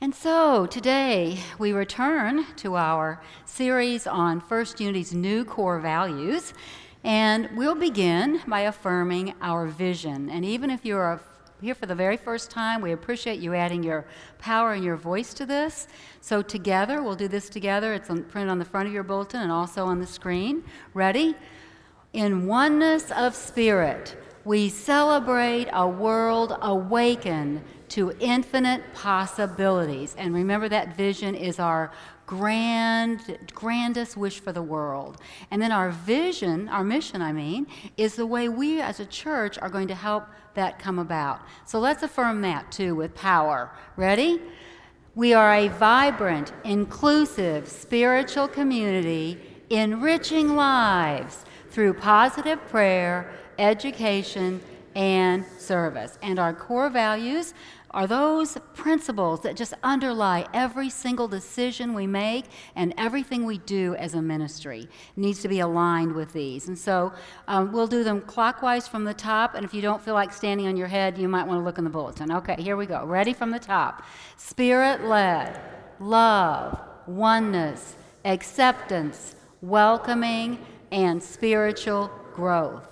And so today we return to our series on First Unity's new core values, and we'll begin by affirming our vision. And even if you're here for the very first time, we appreciate you adding your power and your voice to this. So together, we'll do this together. It's printed on the front of your bulletin and also on the screen. Ready? In oneness of spirit, we celebrate a world awakened to infinite possibilities. And remember, that vision is our grandest wish for the world. And then our mission, is the way we as a church are going to help that come about. So let's affirm that too with power. Ready? We are a vibrant, inclusive, spiritual community enriching lives through positive prayer, education, and service. And our core values are those principles that just underlie every single decision we make and everything we do as a ministry. It needs to be aligned with these. And so we'll do them clockwise from the top, and if you don't feel like standing on your head, you might want to look in the bulletin. Okay, here we go. Ready from the top. Spirit-led, love, oneness, acceptance, welcoming, and spiritual growth.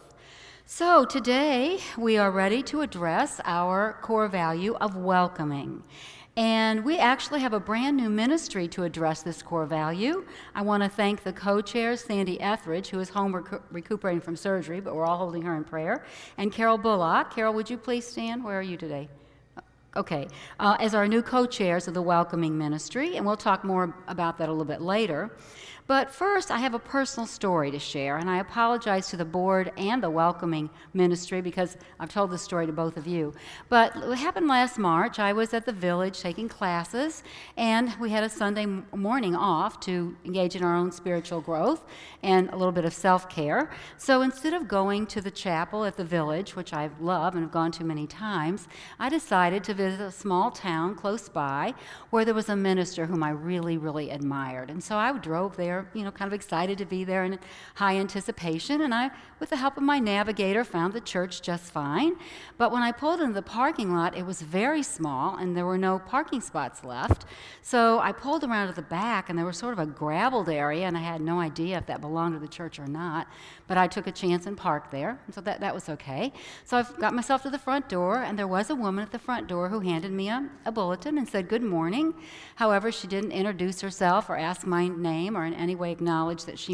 So today we are ready to address our core value of welcoming. And we actually have a brand new ministry to address this core value. I want to thank the co-chairs, Sandy Etheridge, who is home recuperating from surgery, but we're all holding her in prayer, and Carol Bullock. Carol, would you please stand? Where are you today? Okay, as our new co-chairs of the Welcoming Ministry, and we'll talk more about that a little bit later. But first, I have a personal story to share, and I apologize to the board and the Welcoming Ministry because I've told this story to both of you. But what happened last March, I was at the Village taking classes, and we had a Sunday morning off to engage in our own spiritual growth and a little bit of self-care. So instead of going to the chapel at the Village, which I love and have gone to many times, I decided to visit a small town close by where there was a minister whom I really, really admired. And so I drove there, kind of excited to be there in high anticipation, and I, with the help of my navigator, found the church just fine. But when I pulled into the parking lot, it was very small, and there were no parking spots left. So I pulled around to the back, and there was sort of a graveled area, and I had no idea if that belonged to the church or not. But I took a chance and parked there, and so that was okay. So I got myself to the front door, and there was a woman at the front door who handed me a bulletin and said, "Good morning." However, she didn't introduce herself or ask my name or in any way acknowledge that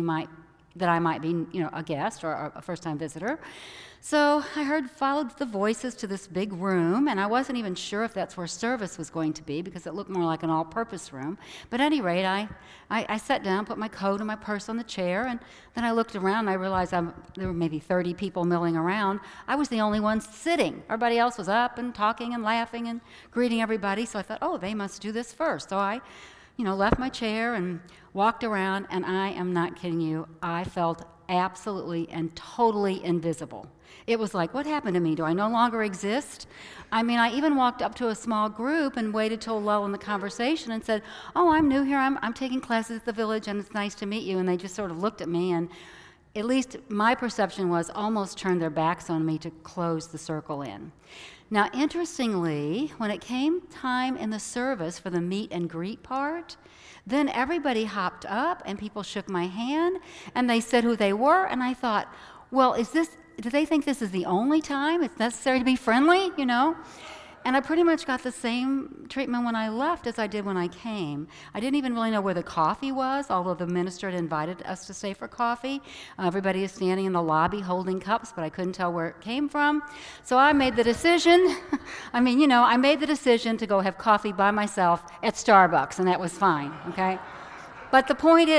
I might be, a guest or a first-time visitor. So I followed the voices to this big room, and I wasn't even sure if that's where service was going to be because it looked more like an all-purpose room. But at any rate, I sat down, put my coat and my purse on the chair, and then I looked around and I realized there were maybe 30 people milling around. I was the only one sitting. Everybody else was up and talking and laughing and greeting everybody, so I thought, oh, they must do this first. So I left my chair and walked around, and I am not kidding you, I felt absolutely and totally invisible. It was like, what happened to me? Do I no longer exist? I even walked up to a small group and waited till a lull in the conversation and said, oh, I'm new here, I'm taking classes at the Village, and it's nice to meet you. And they just sort of looked at me, and at least my perception was almost turned their backs on me to close the circle in. Now, interestingly, when it came time in the service for the meet and greet part, then everybody hopped up and people shook my hand and they said who they were, and I thought, well, do they think this is the only time it's necessary to be friendly, And I pretty much got the same treatment when I left as I did when I came. I didn't even really know where the coffee was, although the minister had invited us to stay for coffee. Everybody is standing in the lobby holding cups, but I couldn't tell where it came from. So I made the decision, I made the decision to go have coffee by myself at Starbucks, and that was fine, okay? But the point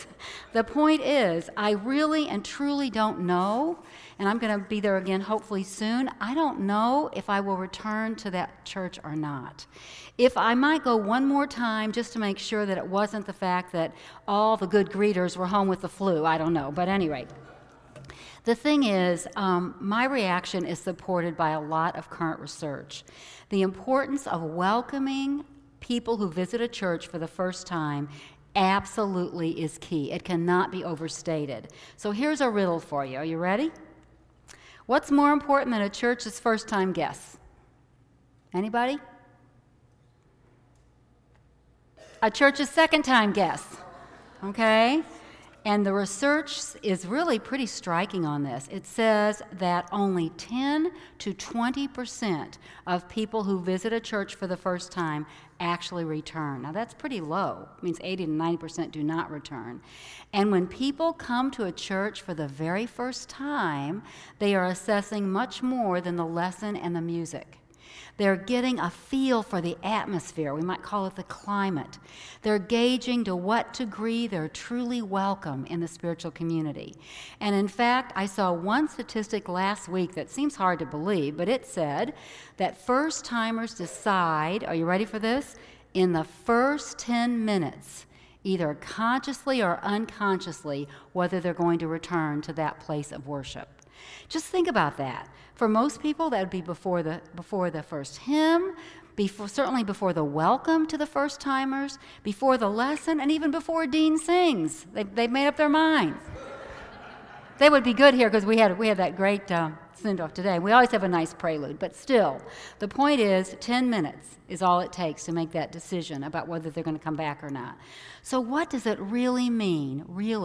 is, I really and truly don't know, and I'm going to be there again hopefully soon. I don't know if I will return to that church or not. If I might go one more time just to make sure that it wasn't the fact that all the good greeters were home with the flu, I don't know. But anyway, the thing is, my reaction is supported by a lot of current research. The importance of welcoming people who visit a church for the first time absolutely is key. It cannot be overstated. So here's a riddle for you. Are you ready? What's more important than a church's first-time guests? Anybody? a church's second-time guests, okay? And the research is really pretty striking on this. It says that only 10 to 20% of people who visit a church for the first time actually return. Now, that's pretty low. It means 80 to 90% do not return. And when people come to a church for the very first time, they are assessing much more than the lesson and the music. They're getting a feel for the atmosphere. We might call it the climate. They're gauging to what degree they're truly welcome in the spiritual community. And in fact, I saw one statistic last week that seems hard to believe, but it said that first-timers decide, are you ready for this? In the first 10 minutes, either consciously or unconsciously, whether they're going to return to that place of worship. Just think about that. For most people, that would be before the first hymn, certainly before the welcome to the first-timers, before the lesson, and even before Dean sings. They've made up their minds. They would be good here because we had that great send-off today. We always have a nice prelude, but still, the point is 10 minutes is all it takes to make that decision about whether they're going to come back or not. So what does it really mean,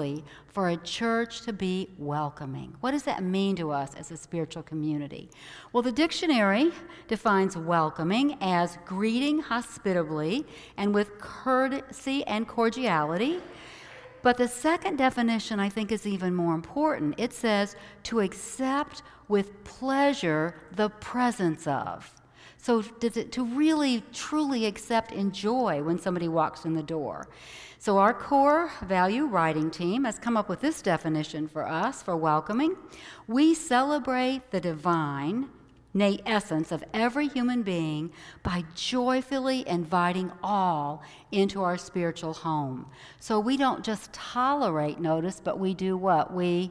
for a church to be welcoming? What does that mean to us as a spiritual community? Well, the dictionary defines welcoming as greeting hospitably and with courtesy and cordiality. But the second definition, I think, is even more important. It says to accept with pleasure the presence of. So to really, truly accept in joy when somebody walks in the door. So our core value writing team has come up with this definition for us, for welcoming. We celebrate the divine innate essence of every human being by joyfully inviting all into our spiritual home. So we don't just tolerate, notice, but we do what?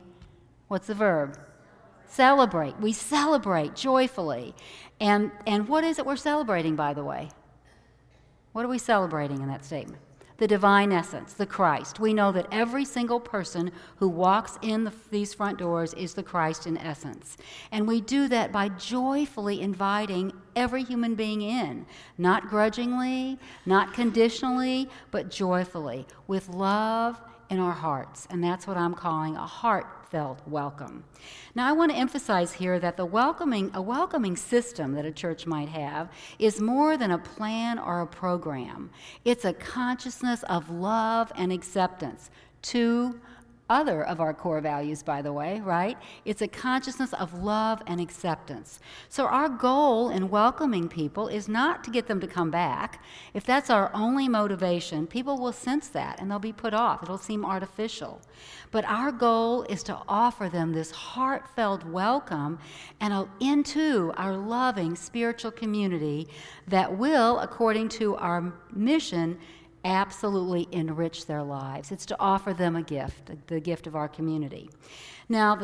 What's the verb? Celebrate. We celebrate joyfully. And what is it we're celebrating, by the way? What are we celebrating in that statement? The divine essence, the Christ. We know that every single person who walks in these front doors is the Christ in essence. And we do that by joyfully inviting every human being in, not grudgingly, not conditionally, but joyfully, with love in our hearts. And that's what I'm calling a heartfelt welcome. Now, I want to emphasize here that a welcoming system that a church might have is more than a plan or a program. It's a consciousness of love and acceptance. Two other of our core values, by the way, right? It's a consciousness of love and acceptance. So our goal in welcoming people is not to get them to come back. If that's our only motivation, people will sense that and they'll be put off. It'll seem artificial. But our goal is to offer them this heartfelt welcome and into our loving spiritual community that will, according to our mission, absolutely enrich their lives. It's to offer them a gift, the gift of our community. Now,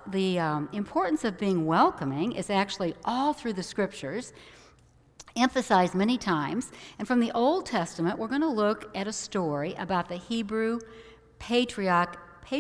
the importance of being welcoming is actually all through the Scriptures, emphasized many times. And from the Old Testament, we're going to look at a story about the Hebrew patriarch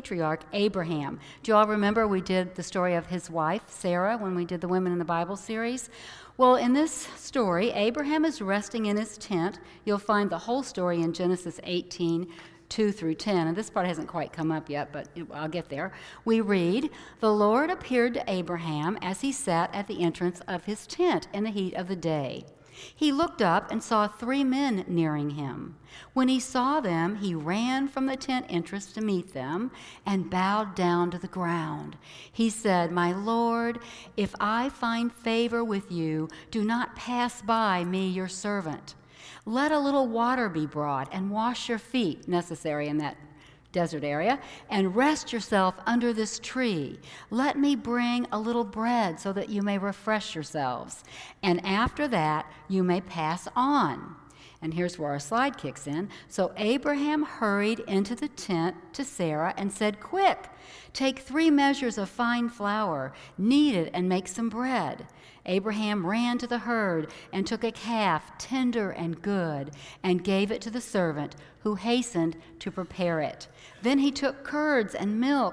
Abraham. Do you all remember we did the story of his wife, Sarah, when we did the Women in the Bible series? Well, in this story, Abraham is resting in his tent. You'll find the whole story in Genesis 18, 2 through 10, and this part hasn't quite come up yet, but I'll get there. We read, "The Lord appeared to Abraham as he sat at the entrance of his tent in the heat of the day. He looked up and saw 3 men nearing him. When he saw them, he ran from the tent entrance to meet them and bowed down to the ground. He said, 'My Lord, if I find favor with you, do not pass by me, your servant. Let a little water be brought and wash your feet,' necessary in that desert area, 'and rest yourself under this tree. Let me bring a little bread so that you may refresh yourselves. And after that, you may pass on.' And here's where our slide kicks in. So Abraham hurried into the tent to Sarah and said, 'Quick, take 3 measures of fine flour, knead it, and make some bread.' Abraham ran to the herd and took a calf, tender and good, and gave it to the servant, who hastened to prepare it. Then he took curds and milk,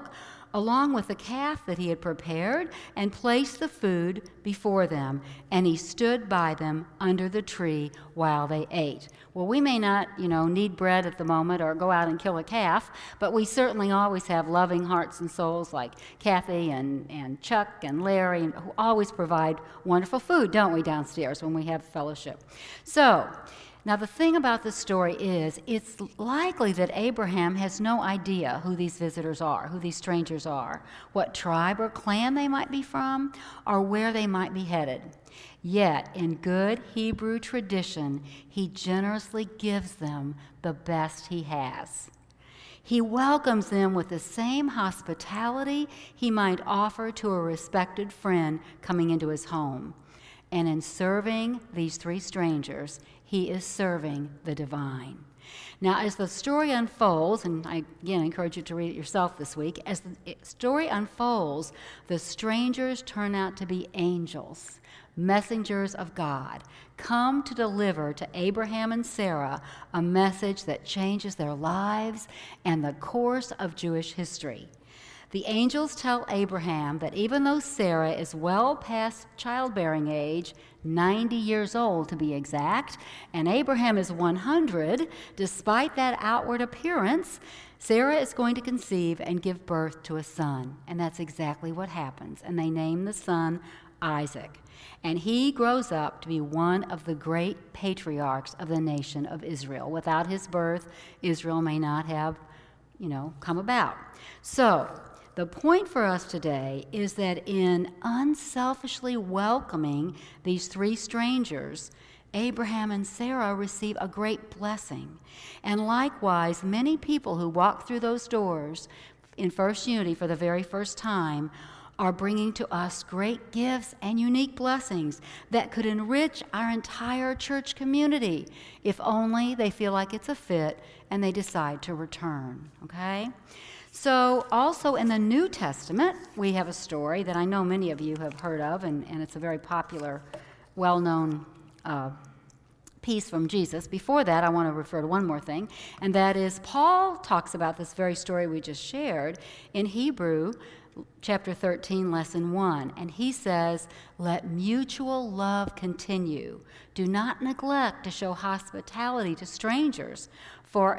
along with the calf that he had prepared, and placed the food before them. And he stood by them under the tree while they ate. Well, we may not, need bread at the moment or go out and kill a calf, but we certainly always have loving hearts and souls like Kathy and Chuck and Larry, who always provide wonderful food, don't we, downstairs when we have fellowship. So, now, the thing about this story is it's likely that Abraham has no idea who these visitors are, who these strangers are, what tribe or clan they might be from, or where they might be headed. Yet, in good Hebrew tradition, he generously gives them the best he has. He welcomes them with the same hospitality he might offer to a respected friend coming into his home. And in serving these three strangers, he is serving the divine. Now, as the story unfolds, and I again encourage you to read it yourself this week, as the story unfolds, the strangers turn out to be angels, messengers of God, come to deliver to Abraham and Sarah a message that changes their lives and the course of Jewish history. The angels tell Abraham that even though Sarah is well past childbearing age, 90 years old to be exact, and Abraham is 100, despite that outward appearance, Sarah is going to conceive and give birth to a son. And that's exactly what happens. And they name the son Isaac. And he grows up to be one of the great patriarchs of the nation of Israel. Without his birth, Israel may not have, come about. So, the point for us today is that in unselfishly welcoming these three strangers, Abraham and Sarah receive a great blessing. And likewise, many people who walk through those doors in First Unity for the very first time are bringing to us great gifts and unique blessings that could enrich our entire church community if only they feel like it's a fit and they decide to return, okay? So also in the New Testament, we have a story that I know many of you have heard of, and it's a very popular, well-known piece from Jesus. Before that, I want to refer to one more thing, and that is Paul talks about this very story we just shared in Hebrew chapter 13, lesson 1, and he says, "Let mutual love continue. Do not neglect to show hospitality to strangers, for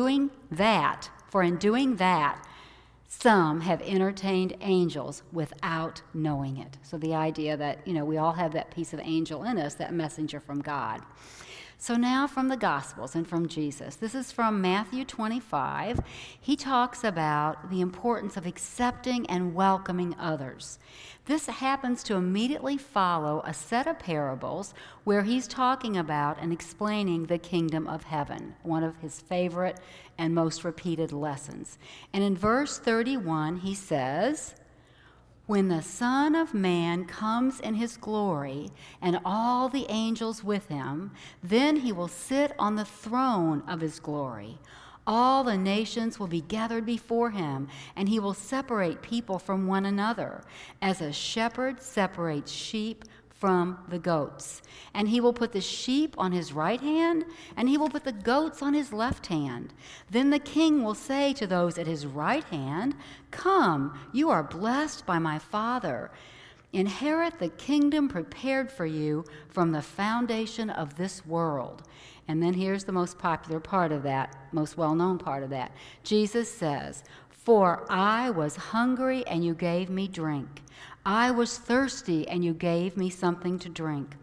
in doing that, some have entertained angels without knowing it." So the idea that, we all have that piece of angel in us, that messenger from God. So now from the Gospels and from Jesus. This is from Matthew 25. He talks about the importance of accepting and welcoming others. This happens to immediately follow a set of parables where he's talking about and explaining the kingdom of heaven, one of his favorite and most repeated lessons. And in verse 31, he says, "When the Son of Man comes in his glory and all the angels with him, then he will sit on the throne of his glory. All the nations will be gathered before him, and he will separate people from one another, as a shepherd separates sheep from the goats. And he will put the sheep on his right hand, and he will put the goats on his left hand. Then the king will say to those at his right hand, 'Come, you are blessed by my Father. Inherit the kingdom prepared for you from the foundation of this world.'" And then here's the most popular part of that, most well-known part of that. Jesus says, "For I was hungry and you gave me drink. I was thirsty and you gave me something to drink.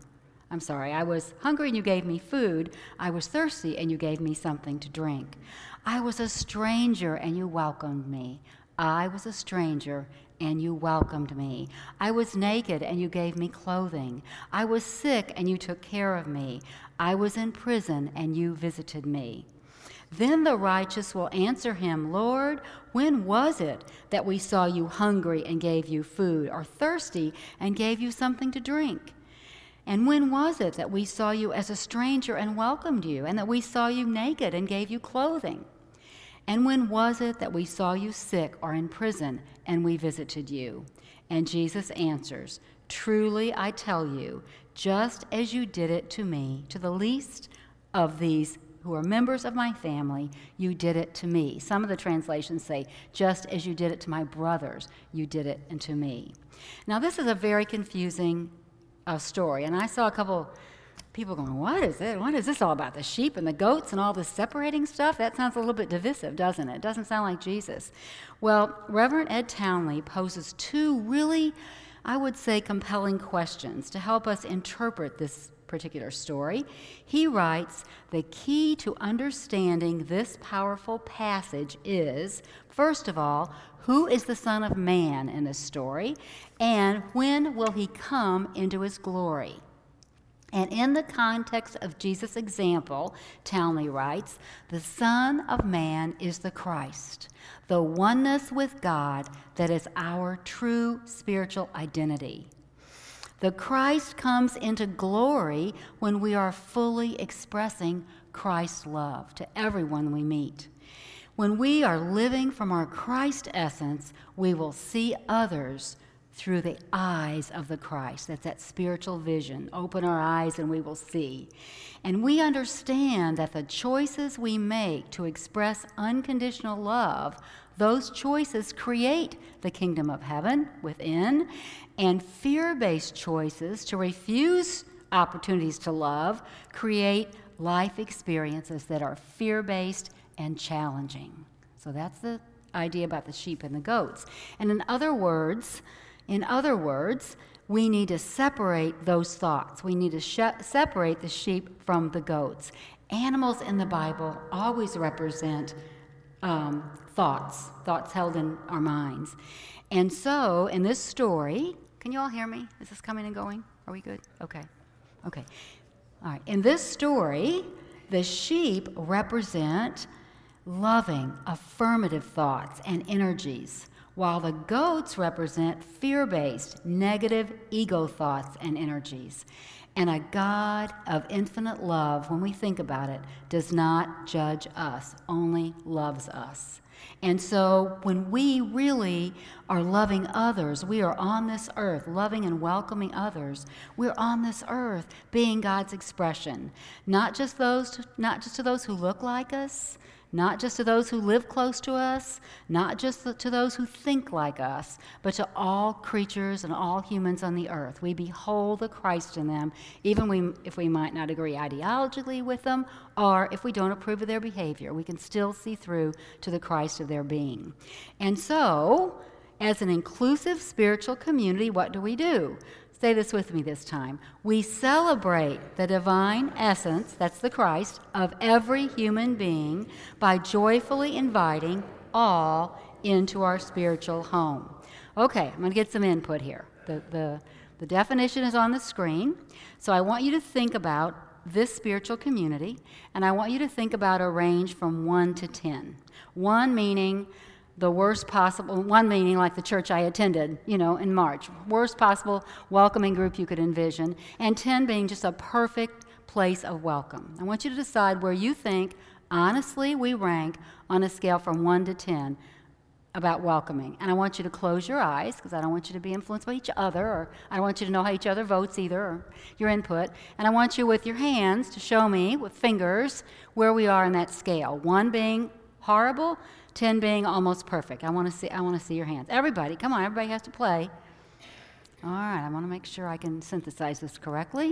I was hungry and you gave me food. I was thirsty and you gave me something to drink. I was a stranger and you welcomed me. I was a stranger and you welcomed me. I was naked and you gave me clothing. I was sick and you took care of me. I was in prison and you visited me." Then the righteous will answer him, "Lord, when was it that we saw you hungry and gave you food, or thirsty and gave you something to drink? And when was it that we saw you as a stranger and welcomed you, and that we saw you naked and gave you clothing? And when was it that we saw you sick or in prison and we visited you?" And Jesus answers, "Truly I tell you, just as you did it to me, to the least of these who are members of my family, you did it to me. Some of the translations say, just as you did it to my brothers, you did it unto me. Now, this is a very confusing story, and I saw a couple people going, what is it? What is this all about? The sheep and the goats and all this separating stuff? That sounds a little bit divisive, doesn't it? It doesn't sound like Jesus. Well, Reverend Ed Townley poses two really, I would say, compelling questions to help us interpret this particular story. He writes, the key to understanding this powerful passage is, first of all, who is the Son of Man in this story, and when will he come into his glory? And in the context of Jesus' example, Townley writes, the Son of Man is the Christ, the oneness with God that is our true spiritual identity. The Christ comes into glory when we are fully expressing Christ's love to everyone we meet. When we are living from our Christ essence, we will see others through the eyes of the Christ. That's that spiritual vision. Open our eyes and we will see. And we understand that the choices we make to express unconditional love, those choices create the kingdom of heaven within, and fear-based choices to refuse opportunities to love create life experiences that are fear-based and challenging. So that's the idea about the sheep and the goats. And in other words, we need to separate those thoughts. We need to separate the sheep from the goats. Animals in the Bible always represent thoughts held in our minds. And so, in this story, can you all hear me? Is this coming and going? Are we good? Okay. All right. In this story, the sheep represent loving, affirmative thoughts and energies, while the goats represent fear-based, negative ego thoughts and energies. And a God of infinite love, when we think about it, does not judge us, only loves us. And so when we really are loving others, we are on this earth, loving and welcoming others. We're on this earth being God's expression, not just to those who look like us, not just to those who live close to us, not just to those who think like us, but to all creatures and all humans on the earth. We behold the Christ in them, even if we might not agree ideologically with them, or if we don't approve of their behavior. We can still see through to the Christ of their being. And so, as an inclusive spiritual community, what do? Say this with me this time. We celebrate the divine essence, that's the Christ, of every human being by joyfully inviting all into our spiritual home. Okay, I'm going to get some input here. The definition is on the screen. So I want you to think about this spiritual community, and I want you to think about a range from 1 to 10. 1 meaning the worst possible, 1 meaning like the church I attended, in March. Worst possible welcoming group you could envision. And 10 being just a perfect place of welcome. I want you to decide where you think, honestly, we rank on a scale from 1 to 10 about welcoming. And I want you to close your eyes, because I don't want you to be influenced by each other, or I don't want you to know how each other votes either, or your input. And I want you with your hands to show me, with fingers, where we are in that scale. 1 being horrible, 10 being almost perfect. I want to see your hands. Everybody, come on, everybody has to play. All right, I want to make sure I can synthesize this correctly.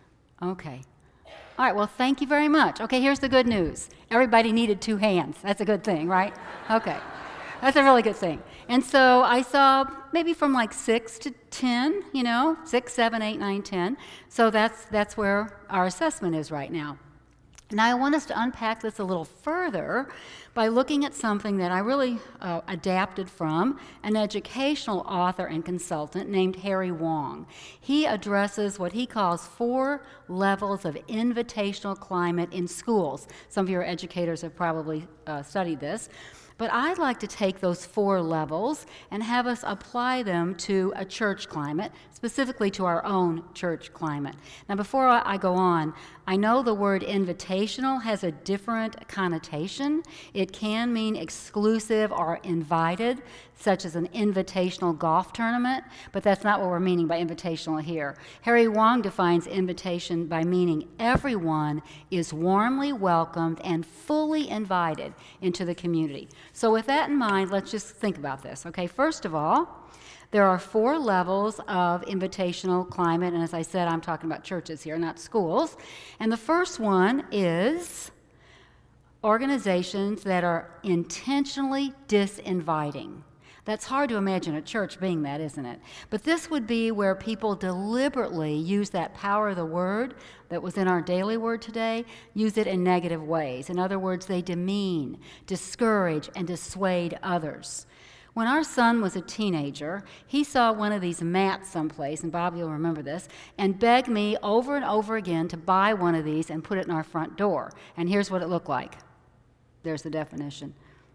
Okay. All right, well, thank you very much. Okay, here's the good news. Everybody needed 2 hands. That's a good thing, right? Okay. That's a really good thing. And so I saw maybe from like 6 to 10, 6, 7, 8, 9, 10. So that's where our assessment is right now. Now, I want us to unpack this a little further by looking at something that I really adapted from an educational author and consultant named Harry Wong. He addresses what he calls 4 levels of invitational climate in schools. Some of your educators have probably studied this. But I'd like to take those 4 levels and have us apply them to a church climate, specifically to our own church climate. Now, before I go on, I know the word invitational has a different connotation. It can mean exclusive or invited. such as an invitational golf tournament, but that's not what we're meaning by invitational here. Harry Wong defines invitation by meaning everyone is warmly welcomed and fully invited into the community. So with that in mind, let's just think about this, okay? First of all, there are 4 levels of invitational climate, and as I said, I'm talking about churches here, not schools. And the first one is organizations that are intentionally disinviting. That's hard to imagine a church being that, isn't it? But this would be where people deliberately use that power of the word that was in our daily word today, use it in negative ways. In other words, they demean, discourage, and dissuade others. When our son was a teenager, he saw one of these mats someplace, and Bob, you'll remember this, and begged me over and over again to buy one of these and put it in our front door. And here's what it looked like. There's the definition.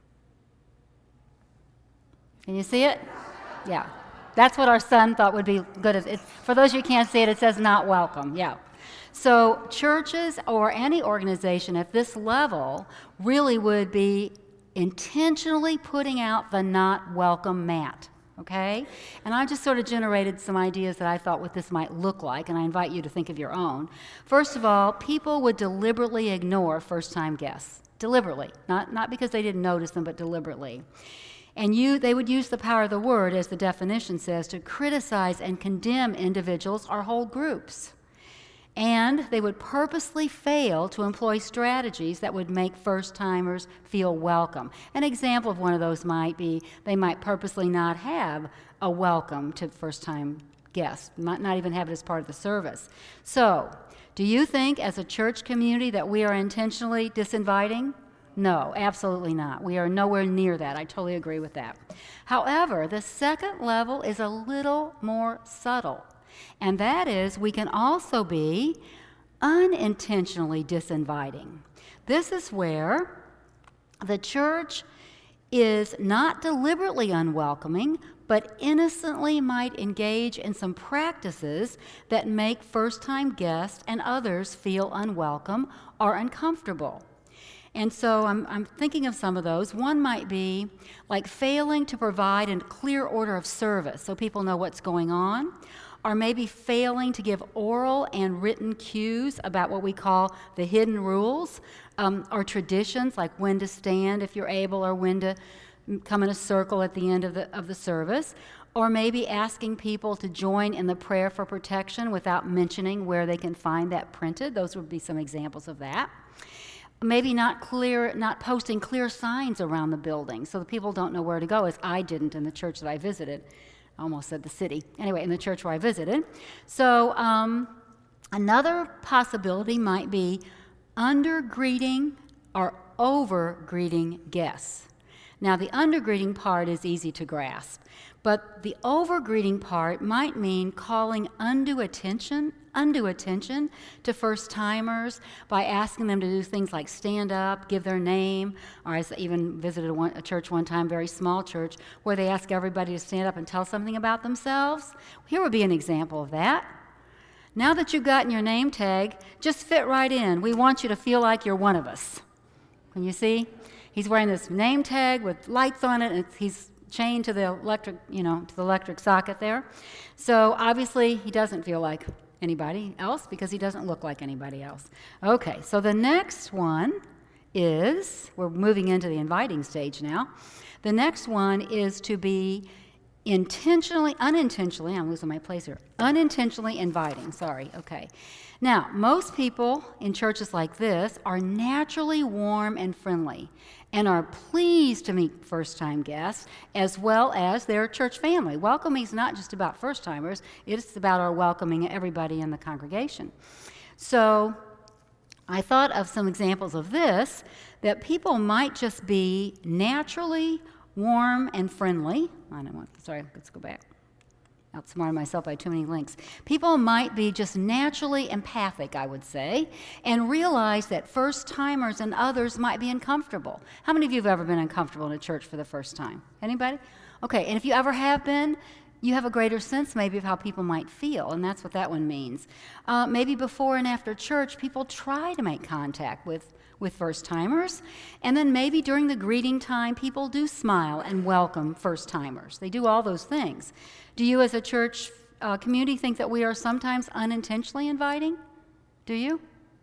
Can you see it? Yeah. That's what our son thought would be good. For those of you who can't see it, it says not welcome. Yeah. So churches or any organization at this level really would be intentionally putting out the not welcome mat, okay? And I just sort of generated some ideas that I thought what this might look like, and I invite you to think of your own. First of all, people would deliberately ignore first-time guests. Deliberately. Not because they didn't notice them, but deliberately. And they would use the power of the word, as the definition says, to criticize and condemn individuals or whole groups. And they would purposely fail to employ strategies that would make first-timers feel welcome. An example of one of those might be they might purposely not have a welcome to first-time guests, might not even have it as part of the service. So, do you think as a church community that we are intentionally disinviting? No, absolutely not. We are nowhere near that. I totally agree with that. However, the second level is a little more subtle. And that is, we can also be unintentionally disinviting. This is where the church is not deliberately unwelcoming, but innocently might engage in some practices that make first-time guests and others feel unwelcome or uncomfortable. And so I'm thinking of some of those. One might be like failing to provide a clear order of service so people know what's going on, or maybe failing to give oral and written cues about what we call the hidden rules, or traditions like when to stand if you're able, or when to come in a circle at the end of the service, or maybe asking people to join in the prayer for protection without mentioning where they can find that printed. Those would be some examples of that. Maybe not posting clear signs around the building so that people don't know where to go, as I didn't in the church that I visited. I almost said the city. Anyway, in the church where I visited. So another possibility might be under-greeting or over-greeting guests. Now, the under-greeting part is easy to grasp, but the over-greeting part might mean calling undue attention to first-timers by asking them to do things like stand up, give their name, or I even visited a church one time, very small church, where they ask everybody to stand up and tell something about themselves. Here would be an example of that. Now that you've gotten your name tag, just fit right in. We want you to feel like you're one of us. Can you see? He's wearing this name tag with lights on it, and he's chained to the electric socket there. So obviously he doesn't feel like anybody else because he doesn't look like anybody else. Okay, so the next one is, we're moving into the inviting stage now. The next one is to be unintentionally, I'm losing my place here, unintentionally inviting, okay. Now, most people in churches like this are naturally warm and friendly and are pleased to meet first-time guests as well as their church family. Welcoming is not just about first-timers, it's about our welcoming everybody in the congregation. So I thought of some examples of this, that people might just be naturally warm and friendly. Let's go back. Outsmarted myself by too many links. People might be just naturally empathic, I would say, and realize that first-timers and others might be uncomfortable. How many of you have ever been uncomfortable in a church for the first time? Anybody? Okay, and if you ever have been, you have a greater sense maybe of how people might feel, and that's what that one means. Maybe before and after church, people try to make contact with first-timers, and then maybe during the greeting time, people do smile and welcome first-timers. They do all those things. Do you as a church community think that we are sometimes unintentionally inviting? Do you?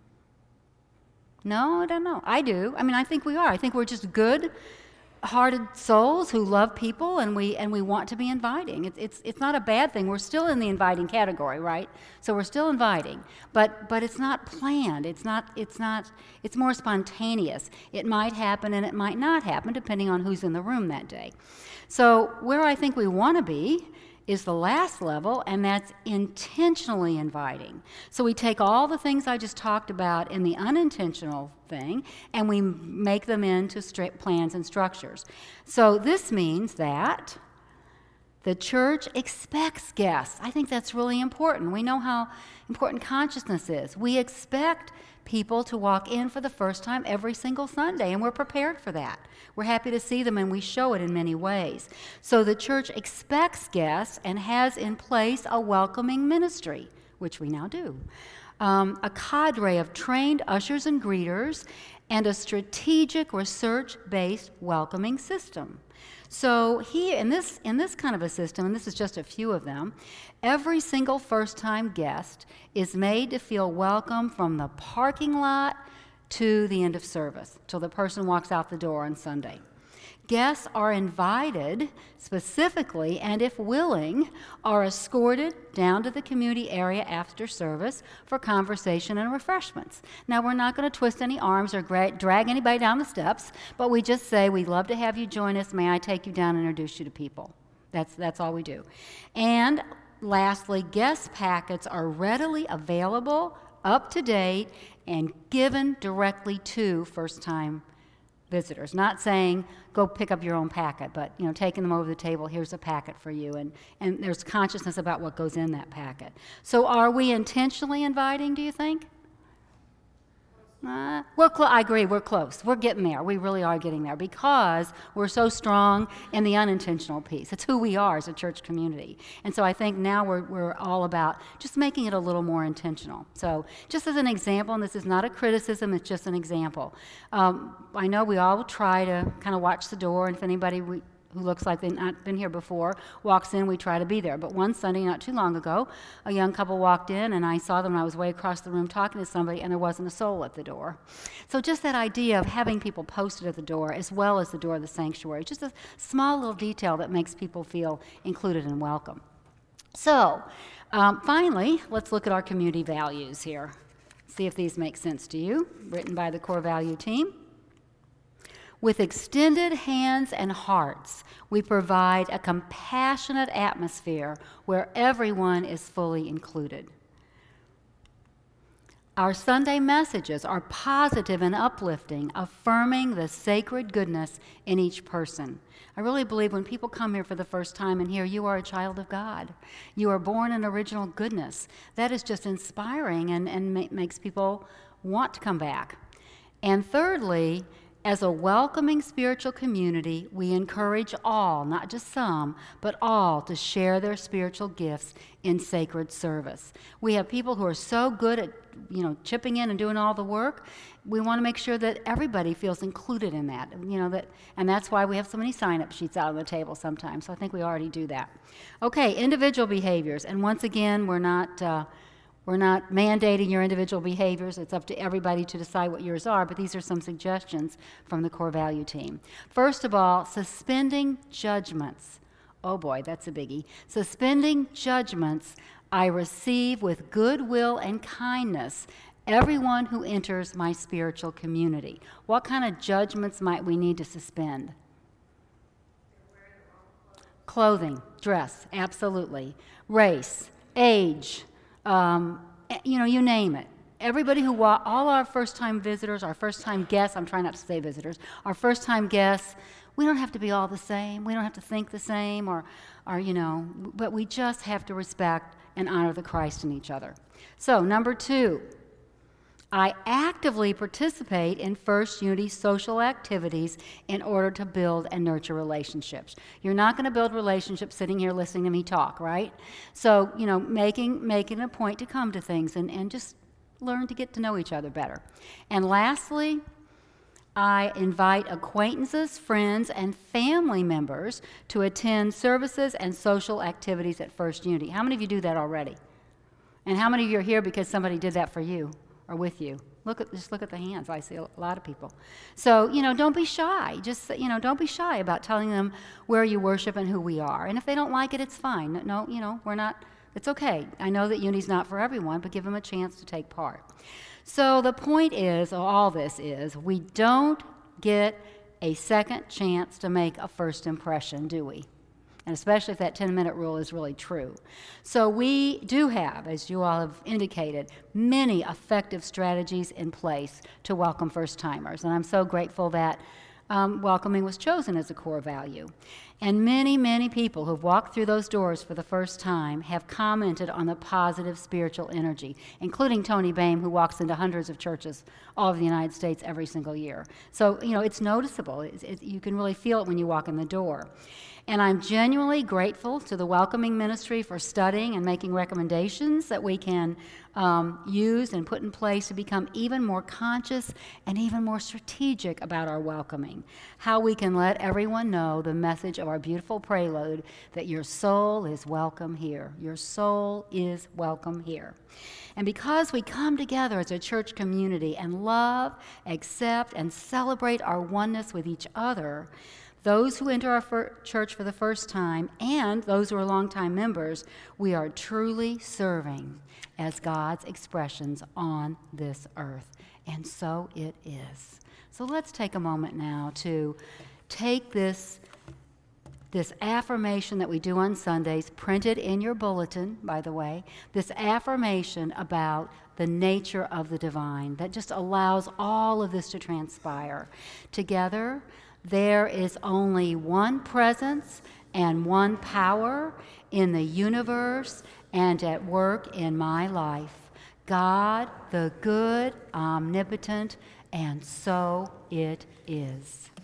No, I don't know. I do. I mean, I think we are. I think we're just good-hearted souls who love people, and we want to be inviting. It's not a bad thing. We're still in the inviting category, right? So we're still inviting, but it's not planned. It's more spontaneous. It might happen and it might not happen depending on who's in the room that day. So where I think we want to be is the last level, and that's intentionally inviting. So we take all the things I just talked about in the unintentional thing, and we make them into strict plans and structures. So this means that the church expects guests. I think that's really important. We know how important consciousness is. We expect people to walk in for the first time every single Sunday, and we're prepared for that. We're happy to see them, and we show it in many ways. So the church expects guests and has in place a welcoming ministry, which we now do. A cadre of trained ushers and greeters, and a strategic research-based welcoming system. So here, in this kind of a system, and this is just a few of them, every single first-time guest is made to feel welcome from the parking lot to the end of service, till the person walks out the door on Sunday. Guests are invited specifically, and if willing, are escorted down to the community area after service for conversation and refreshments. Now, we're not going to twist any arms or drag anybody down the steps, but we just say, we'd love to have you join us. May I take you down and introduce you to people? That's all we do. And lastly, guest packets are readily available, up to date, and given directly to first-time visitors. Not saying go pick up your own packet, but taking them over the table, here's a packet for you, and there's consciousness about what goes in that packet. So are we intentionally inviting, do you think? I agree, we're close. We're getting there. We really are getting there because we're so strong in the unintentional piece. It's who we are as a church community. And so I think now we're all about just making it a little more intentional. So just as an example, and this is not a criticism, it's just an example. I know we all try to kind of watch the door, and if anybody who looks like they've not been here before walks in, we try to be there. But one Sunday, not too long ago, a young couple walked in, and I saw them, and I was way across the room talking to somebody, and there wasn't a soul at the door. So just that idea of having people posted at the door as well as the door of the sanctuary, just a small little detail that makes people feel included and welcome. So finally, let's look at our community values here. See if these make sense to you, written by the core value team. With extended hands and hearts, we provide a compassionate atmosphere where everyone is fully included. Our Sunday messages are positive and uplifting, affirming the sacred goodness in each person. I really believe when people come here for the first time and hear you are a child of God, you are born in original goodness, that is just inspiring and makes people want to come back. And thirdly, as a welcoming spiritual community, we encourage all, not just some, but all, to share their spiritual gifts in sacred service. We have people who are so good at, chipping in and doing all the work. We want to make sure that everybody feels included in that, and that's why we have so many sign-up sheets out on the table sometimes. So I think we already do that. Okay, individual behaviors, and once again, we're not mandating your individual behaviors. It's up to everybody to decide what yours are, but these are some suggestions from the core value team. First of all, suspending judgments. Oh boy, that's a biggie. Suspending judgments I receive with goodwill and kindness everyone who enters my spiritual community. What kind of judgments might we need to suspend? Clothing, dress, absolutely. Race, age, you name it. Everybody all our first-time visitors, our first-time guests, I'm trying not to say visitors, our first-time guests, we don't have to be all the same. We don't have to think the same but we just have to respect and honor the Christ in each other. So, number 2, I actively participate in First Unity social activities in order to build and nurture relationships. You're not going to build relationships sitting here listening to me talk, right? So, making a point to come to things and just learn to get to know each other better. And lastly, I invite acquaintances, friends, and family members to attend services and social activities at First Unity. How many of you do that already? And how many of you are here because somebody did that for you or with you? Just look at the hands. I see a lot of people. So, don't be shy. Just, don't be shy about telling them where you worship and who we are. And if they don't like it, it's fine. No, we're not, it's okay. I know that Unity's not for everyone, but give them a chance to take part. So the point is, all this is, we don't get a second chance to make a first impression, do we? And especially if that 10-minute rule is really true. So we do have, as you all have indicated, many effective strategies in place to welcome first-timers. And I'm so grateful that welcoming was chosen as a core value. And many, many people who've walked through those doors for the first time have commented on the positive spiritual energy, including Tony Boehm, who walks into hundreds of churches all over the United States every single year. So, it's noticeable. You can really feel it when you walk in the door. And I'm genuinely grateful to the welcoming ministry for studying and making recommendations that we can use and put in place to become even more conscious and even more strategic about our welcoming. How we can let everyone know the message of our beautiful prelude that your soul is welcome here. Your soul is welcome here. And because we come together as a church community and love, accept, and celebrate our oneness with each other, those who enter our church for the first time and those who are longtime members, we are truly serving as God's expressions on this earth. And so it is. So let's take a moment now to take this affirmation that we do on Sundays, printed in your bulletin, by the way, this affirmation about the nature of the divine that just allows all of this to transpire. Together, there is only one presence and one power in the universe and at work in my life. God, the good, omnipotent, and so it is.